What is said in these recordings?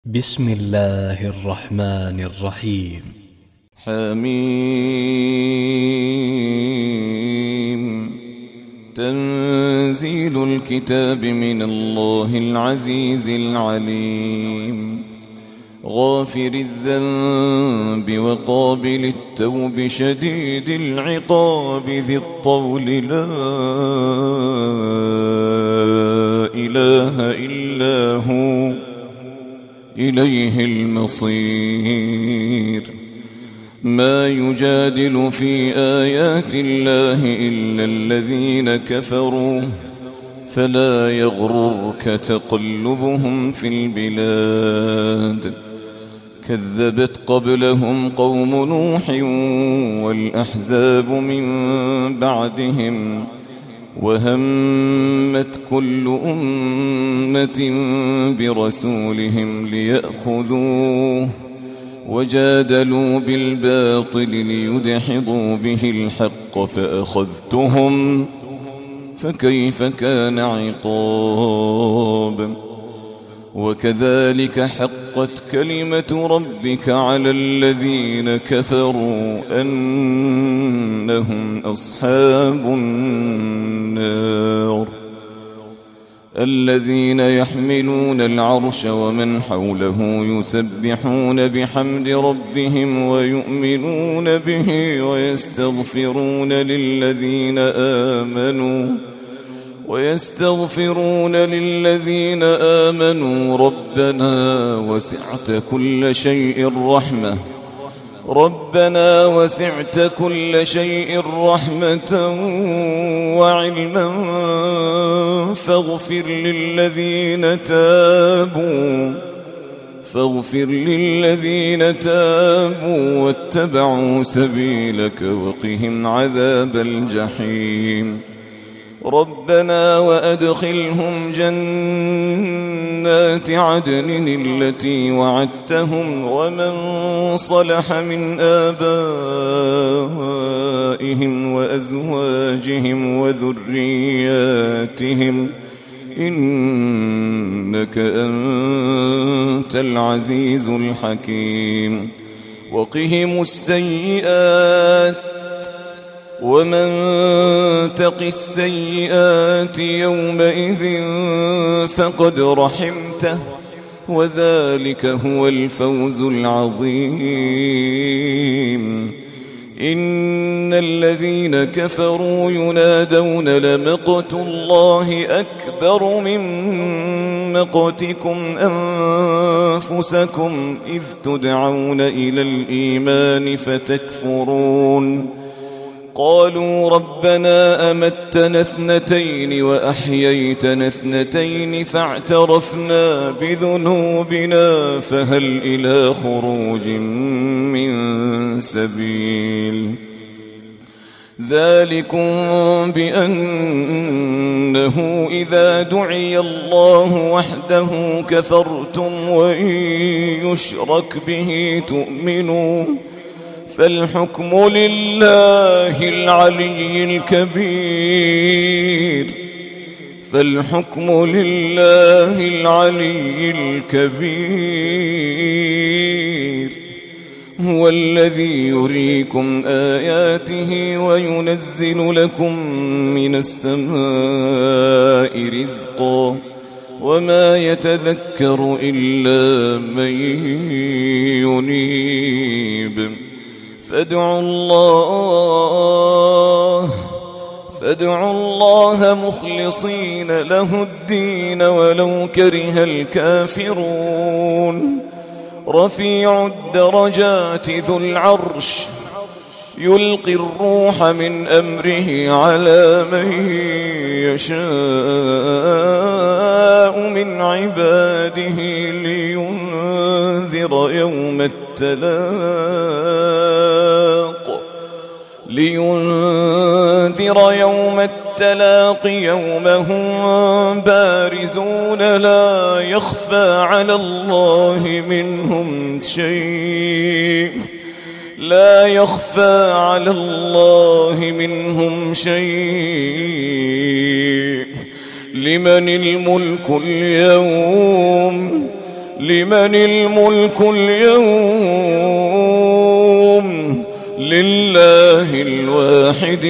بسم الله الرحمن الرحيم. حميم. تنزيل الكتاب من الله العزيز العليم. غافر الذنب وقابل التوب شديد العقاب ذي الطول لا إله إلا هو إليه المصير. ما يجادل في آيات الله إلا الذين كفروا فلا يغررك تقلبهم في البلاد. كذبت قبلهم قوم نوح والأحزاب من بعدهم وهمت كل أمة برسولهم ليأخذوه وجادلوا بالباطل ليدحضوا به الحق فأخذتهم فكيف كان عقاب. وكذلك حقت كلمة ربك على الذين كفروا أنهم أصحاب النار. الذين يحملون العرش ومن حوله يسبحون بحمد ربهم ويؤمنون به ويستغفرون للذين آمنوا ربنا وسعت كل شيء رحمة وعلما فاغفر للذين تابوا واتبعوا سبيلك وقهم عذاب الجحيم. ربنا وأدخلهم جنات عدن التي وعدتهم ومن صلح من آبائهم وأزواجهم وذرياتهم إنك أنت العزيز الحكيم. وقهم السيئات ومن تق السيئات يومئذ فقد رحمته وذلك هو الفوز العظيم. إن الذين كفروا ينادون لمقت الله أكبر من مقتكم أنفسكم إذ تدعون إلى الإيمان فتكفرون. قالوا ربنا أمتنا اثنتين وأحييتنا اثنتين فاعترفنا بذنوبنا فهل إلى خروج من سبيل. ذلكم بأنه إذا دعي الله وحده كفرتم وإن يشرك به تؤمنون. فالحكم لله العلي الكبير. هو الذي يريكم آياته وينزل لكم من السماء رزقا وما يتذكر إلا من ينيب. فادعوا الله مخلصين له الدين ولو كره الكافرون. رفيع الدرجات ذو العرش يلقي الروح من أمره على من يشاء من عباده لينذر يوم التلاق يوم هم بارزون لا يخفى على الله منهم شيء. لمن الملك اليوم لمن الملك اليوم لله الواحد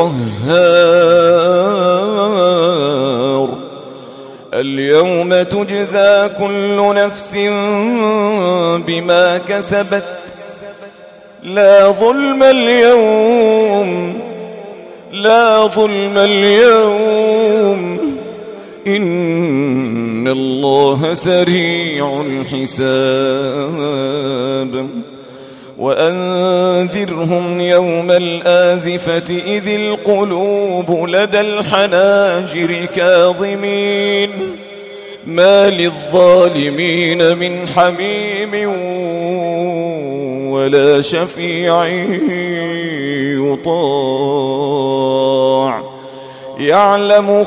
القهار اليوم تجزى كل نفس بما كسبت لا ظلم اليوم إن الله سريع الحساب وأنذرهم يوم الآزفة إذ القلوب لدى الحناجر كاظمين ما للظالمين من حميم ولا شفيع يطاع يعلم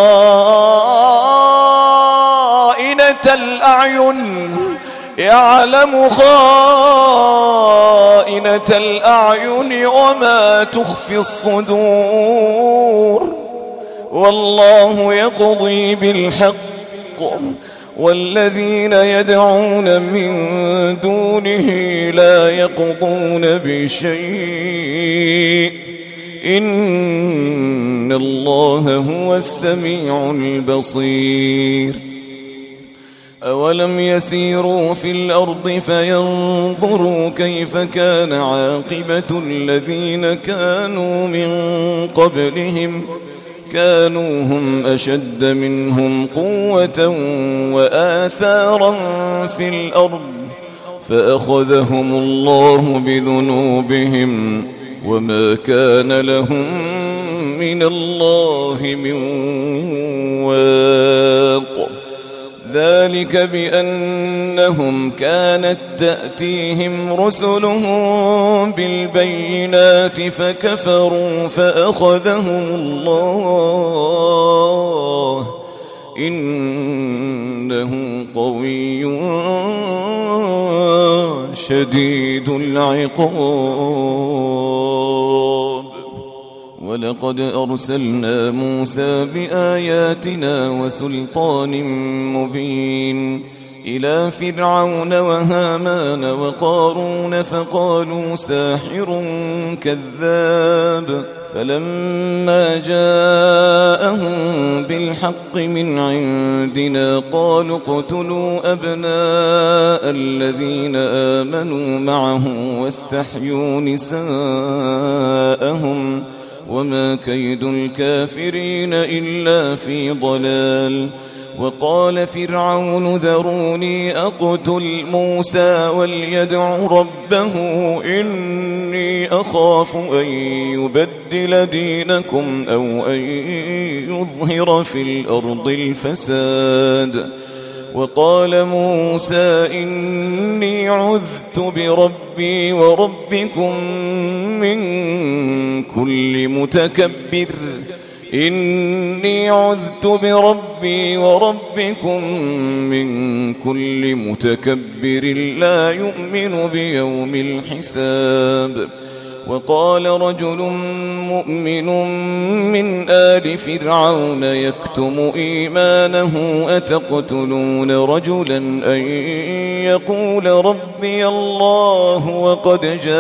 خائنة الأعين وما تخفي الصدور والله يقضي بالحق والذين يدعون من دونه لا يقضون بشيء إن الله هو السميع البصير أولم يسيروا في الأرض فينظروا كيف كان عاقبة الذين كانوا من قبلهم كانوا هم أشد منهم قوة وآثارا في الأرض فأخذهم الله بذنوبهم وما كان لهم من الله من واق ذلك بأنهم كانت تأتيهم رسلهم بالبينات فكفروا فأخذهم الله إنه قوي شديد العقاب ولقد أرسلنا موسى بآياتنا وسلطان مبين إلى فرعون وهامان وقارون فقالوا ساحر كذاب فلما جاءهم بالحق من عندنا قالوا اقتلوا أبناء الذين آمنوا معه واستحيوا نساءهم وما كيد الكافرين إلا في ضلال وقال فرعون ذروني أقتل موسى وليدع ربه إني أخاف أن يبدل دينكم أو أن يظهر في الأرض الفساد وقال موسى إني عذت بربي وربكم من كل متكبر إني عذت بربي وربكم من كل متكبر لا يؤمن بيوم الحساب وقال رجل مؤمن من آل فرعون يكتم إيمانه أتقتلون رجلا أن يقول ربي الله وقد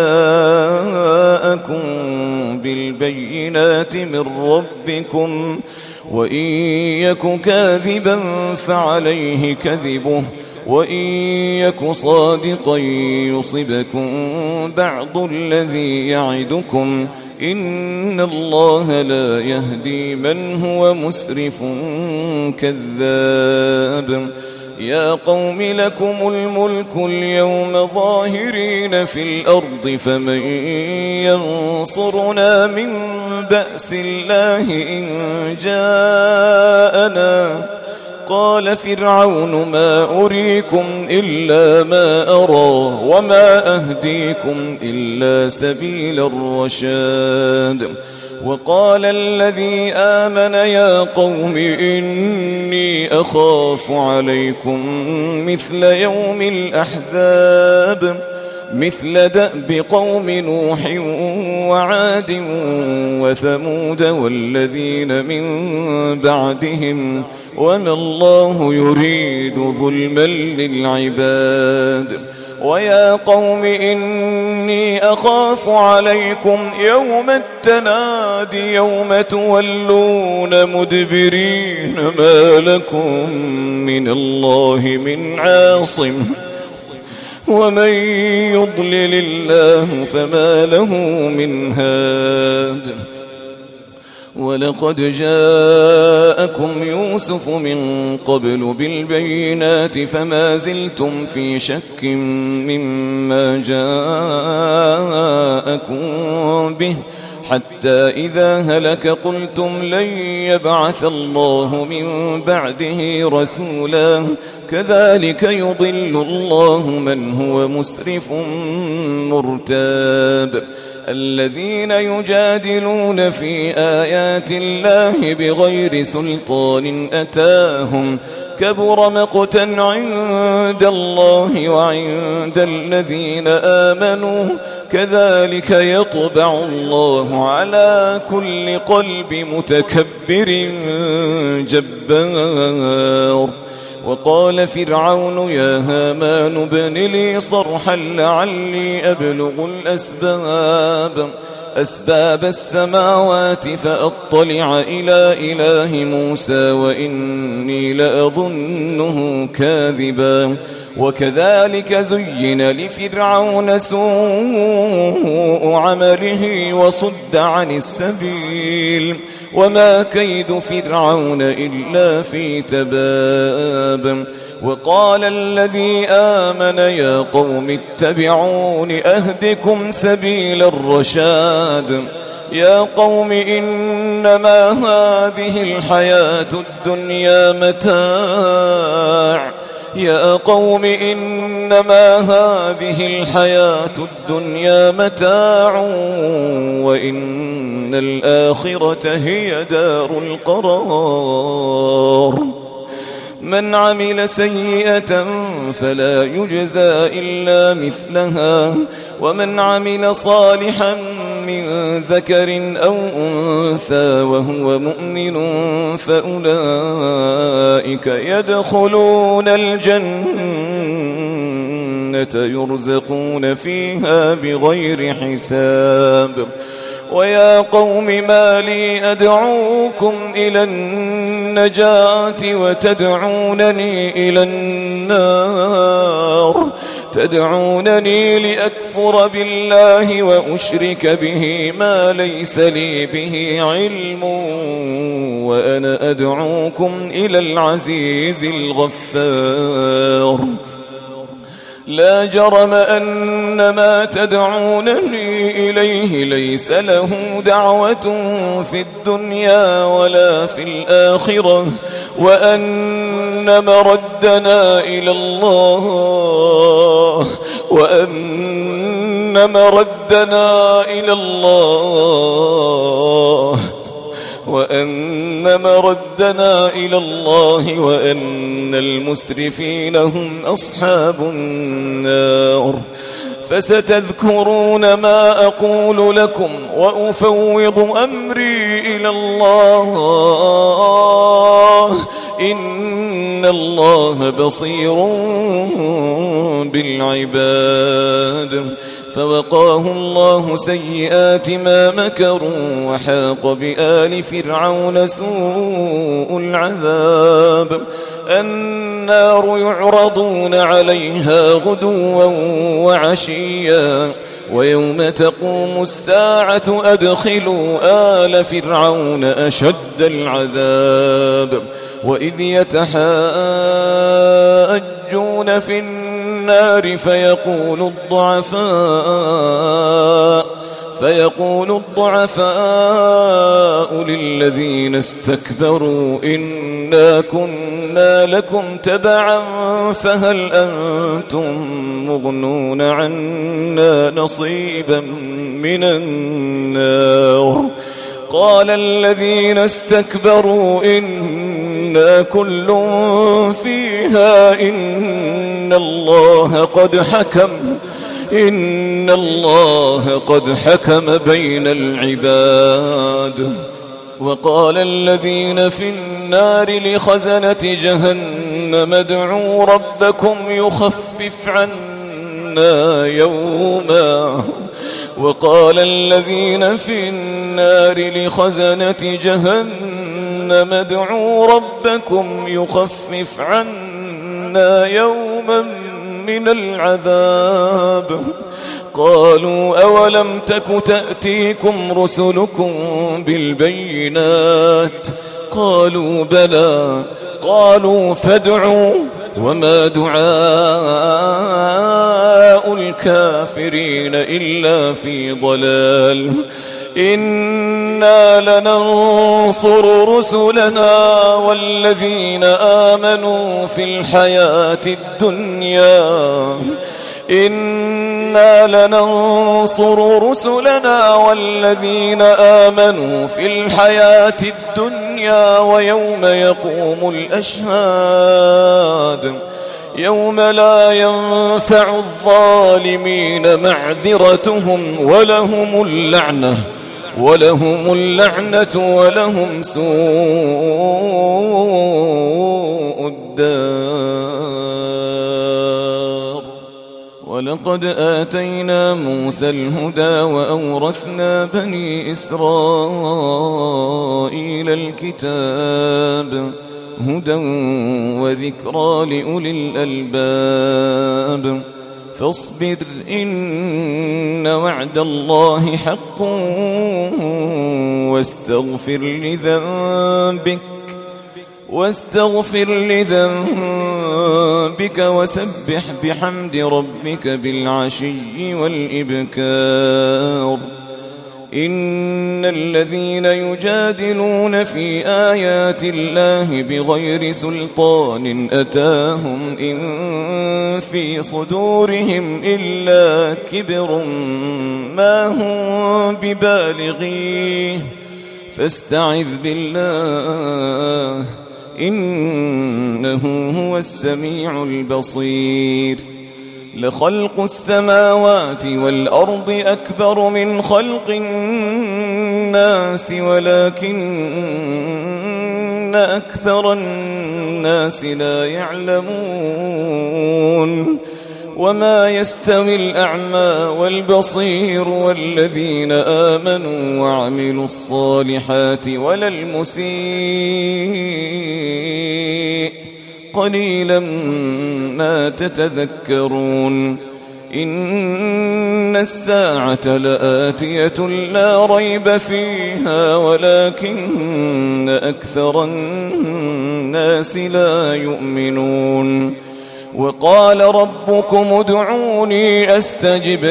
جاءكم بالبينات من ربكم وإن يك كاذبا فعليه كذبه وإن يك صادقا يصبكم بعض الذي يعدكم إن الله لا يهدي من هو مسرف كذاب يا قوم لكم الملك اليوم ظاهرين في الأرض فمن ينصرنا من بأس الله إن جاءنا قال فرعون ما أريكم إلا ما أرى وما أهديكم إلا سبيل الرشاد وقال الذي آمن يا قوم إني أخاف عليكم مثل يوم الأحزاب مثل دأب قوم نوح وعاد وثمود والذين من بعدهم وما الله يريد ظلما للعباد. ويا قوم إني أخاف عليكم يوم التناد يوم تولون مدبرين ما لكم من الله من عاصم ومن يضلل الله فما له من هاد. ولقد جاءكم يوسف من قبل بالبينات فما زلتم في شك مما جاءكم به حتى إذا هلك قلتم لن يبعث الله من بعده رسولا كذلك يضل الله من هو مسرف مرتاب. الذين يجادلون في آيات الله بغير سلطان أتاهم كبر مقتا عند الله وعند الذين آمنوا كذلك يطبع الله على كل قلب متكبر جبار. وقال فرعون يا هامان ابن لي صرحا لعلي أبلغ أسباب السماوات فأطلع إلى إله موسى وإني لأظنه كاذبا. وكذلك زين لفرعون سوء عمله وصد عن السبيل وما كيد فرعون إلا في تباب. وقال الذي آمن يا قوم اتبعون أهدكم سبيل الرشاد. يا قوم إنما هذه الحياة الدنيا متاع يا قوم إنما هذه الحياة الدنيا متاع وإن الآخرة هي دار القرار. من عمل سيئة فلا يجزى إلا مثلها ومن عمل صالحا من ذكر أو أنثى وهو مؤمن فأولئك يدخلون الجنة يرزقون فيها بغير حساب. ويا قوم ما لي أدعوكم إلى النجاة وتدعونني إلى النار تدعونني لأكفر بالله وأشرك به ما ليس لي به علم وأنا أدعوكم إلى العزيز الغفار. لا جرم أن ما تدعونني إليه ليس له دعوة في الدنيا ولا في الآخرة وأن مردنا إلى الله وأن المسرفين هم أصحاب النار. فستذكرون ما أقول لكم وأفوض أمري إلى الله إن الله بصير بالعباد. فوقاه الله سيئات ما مكروا وحاق بآل فرعون سوء العذاب. النار يعرضون عليها غدوا وعشيا ويوم تقوم الساعة أدخلوا آل فرعون أشد العذاب. وإذ يتحاجون في النار فيقول الضعفاء للذين استكبروا إنا كنا لكم تبعا فهل أنتم مغنون عنا نصيبا من النار. قال الذين استكبروا إنا كل فيها إن الله قد حكم بين العباد. وقال الذين في النار لخزنة جهنم ادعوا ربكم يخفف عنا يوما وقال الذين في النار لخزنة جهنم ادعوا ربكم يخفف عنا يوما من العذاب قالوا أولم تك تأتيكم رسلكم بالبينات قالوا بلى قالوا فادعوا وما دعاء الكافرين إلا في ضلال إنا لننصر رسلنا والذين آمنوا في الحياة الدنيا إنا لننصر رسلنا والذين آمنوا في الحياة الدنيا ويوم يقوم الأشهاد يوم لا ينفع الظالمين معذرتهم ولهم اللعنة ولهم سوء الدار. ولقد آتينا موسى الهدى وأورثنا بني إسرائيل الكتاب هدى وذكرى لأولي الألباب فاصبر إن وعد الله حق واستغفر لذنبك وسبح بحمد ربك بالعشي والإبكار إن الذين يجادلون في آيات الله بغير سلطان أتاهم إن في صدورهم إلا كبر ما هم ببالغيه فاستعذ بالله إنه هو السميع البصير. لخلق السماوات والأرض أكبر من خلق الناس ولكن أكثر الناس لا يعلمون وما يستوي الأعمى والبصير والذين آمنوا وعملوا الصالحات ولا المسيء قليلا ما تتذكرون. إن الساعة لآتية لا ريب فيها ولكن أكثر الناس لا يؤمنون. وقال ربكم ادعوني أستجب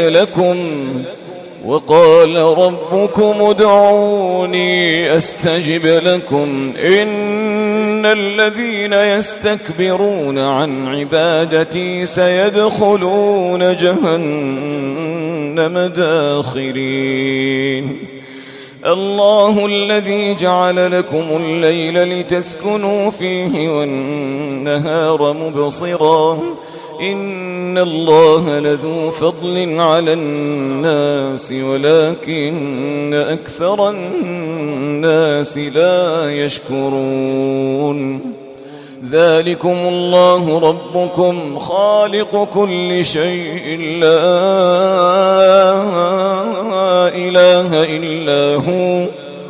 لكم إن الذين يستكبرون عن عبادتي سيدخلون جهنم داخرين. الله الذي جعل لكم الليل لتسكنوا فيه والنهار مبصرا إن الله لذو فضل على الناس ولكن أكثر الناس لا يشكرون. ذلكم الله ربكم خالق كل شيء لا إله إلا هو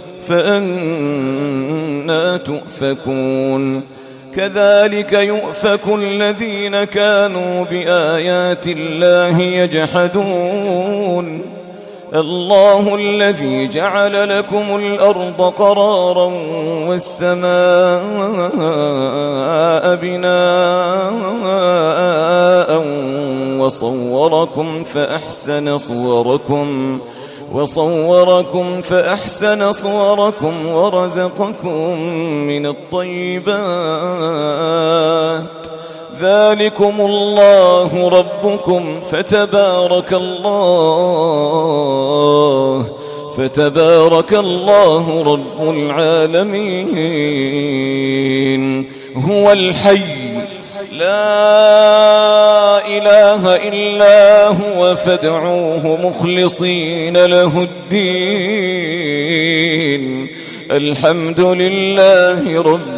فأنى تؤفكون. كذلك يؤفك الذين كانوا بآيات الله يجحدون. الله الذي جعل لكم الأرض قرارا والسماء بناء وصوركم فأحسن صوركم ورزقكم من الطيبات. ذلكم الله ربكم فتبارك الله رب العالمين. هو الحي لا إله إلا هو فادعوه مخلصين له الدين الحمد لله رب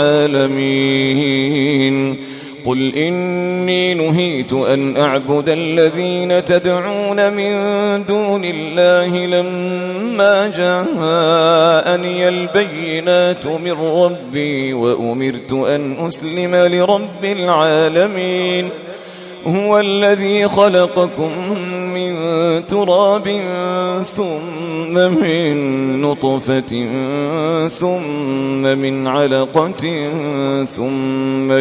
العالمين. قل إني نهيت أن أعبد الذين تدعون من دون الله لما جاءني البينات من ربي وأمرت أن أسلم لرب العالمين. هو الذي خلقكم من تراب ثم من نطفة ثم من علقة ثم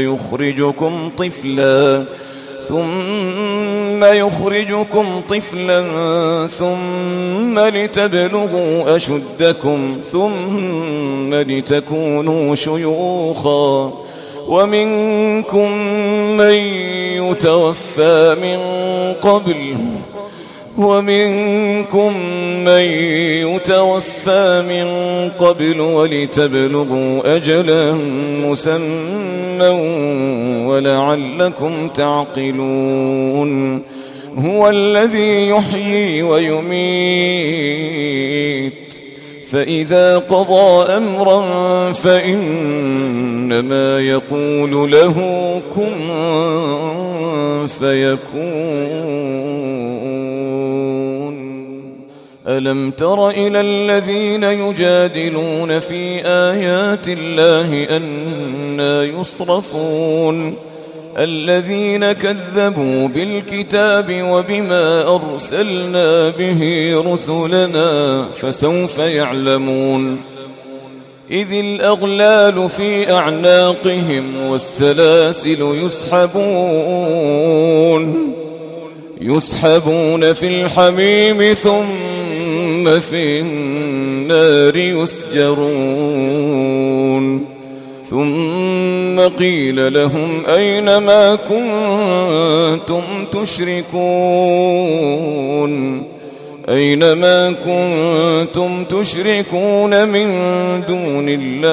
يخرجكم طفلا ثم لتبلغوا أشدكم ثم لتكونوا شيوخا ومنكم من يتوفى من قبل ولتبلغوا أجلا مسمى ولعلكم تعقلون. هو الذي يحيي ويميت فإذا قضى أمرا فإنما يقول له كن فيكون. ألم تر إلى الذين يجادلون في آيات الله أنى يصرفون الذين كذبوا بالكتاب وبما أرسلنا به رسلنا فسوف يعلمون. إذ الأغلال في أعناقهم والسلاسل يسحبون في الحميم ثم في النار يسجرون. ثم قيل لهم أين ما كنتم تشركون من دون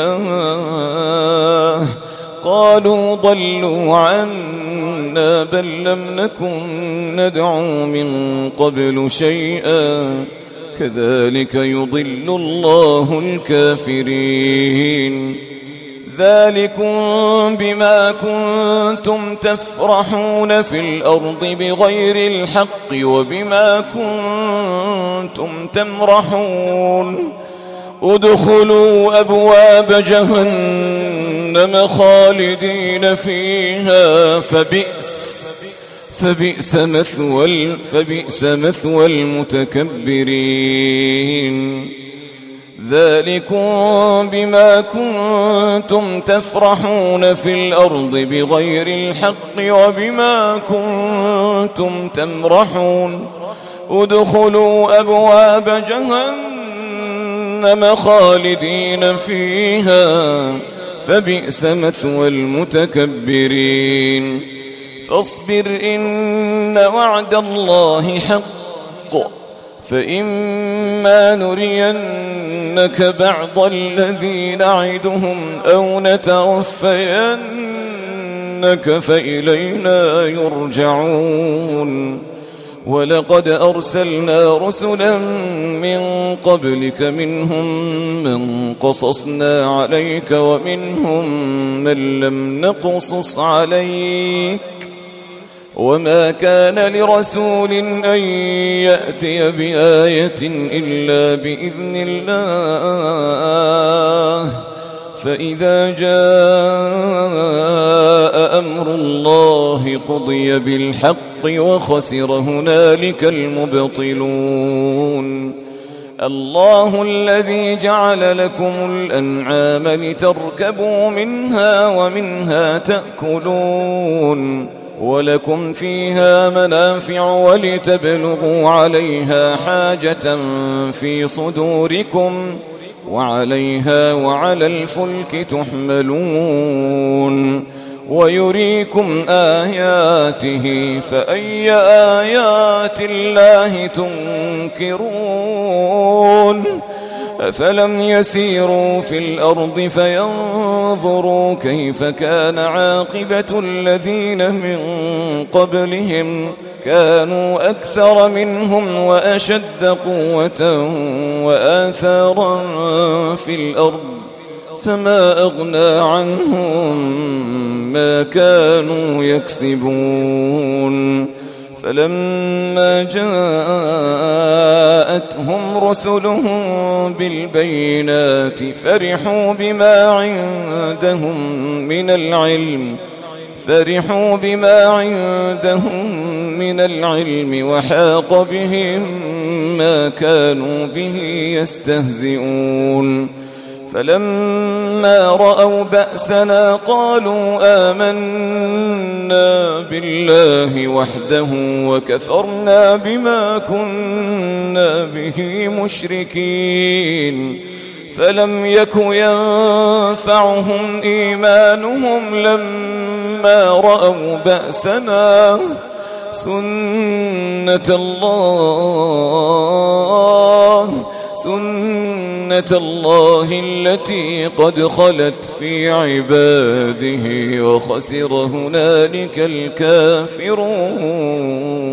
الله قالوا ضلوا عنا بل لم نكن ندعو من قبل شيئا كذلك يضل الله الكافرين. ذلكم بما كنتم تفرحون في الأرض بغير الحق وبما كنتم تمرحون. ادخلوا أبواب جهنم خالدين فيها فبئس مثوى المتكبرين. ذلكم بما كنتم تفرحون في الأرض بغير الحق وبما كنتم تمرحون. ادخلوا أبواب جهنم خالدين فيها فبئس مثوى المتكبرين. فاصبر إن وعد الله حق فإما نرينك بعض الذي نعدهم أو نتوفينك فإلينا يرجعون. ولقد أرسلنا رسلا من قبلك منهم من قصصنا عليك ومنهم من لم نقصص عليك وما كان لرسول أن يأتي بآية إلا بإذن الله. فإذا جاء أمر الله قضي بالحق وخسر هنالك المبطلون. الله الذي جعل لكم الأنعام لتركبوا منها ومنها تأكلون ولكم فيها منافع ولتبلغوا عليها حاجة في صدوركم وعليها وعلى الفلك تحملون. ويريكم آياته فأي آيات الله تنكرون. أفلم يسيروا في الأرض فينظروا كيف كان عاقبة الذين من قبلهم كانوا أكثر منهم وأشد قوة وآثارا في الأرض فما أغنى عنهم ما كانوا يكسبون فلما جاءتهم رسلهم بالبينات فرحوا بما عندهم من العلم وحاق بهم ما كانوا به يستهزئون فلما رأوا بأسنا قالوا آمنا بالله وحده وكفرنا بما كنا به مشركين فلم يك ينفعهم إيمانهم لما رأوا بأسنا سنة الله التي قد خلت في عباده وخسر هنالك الكافرون.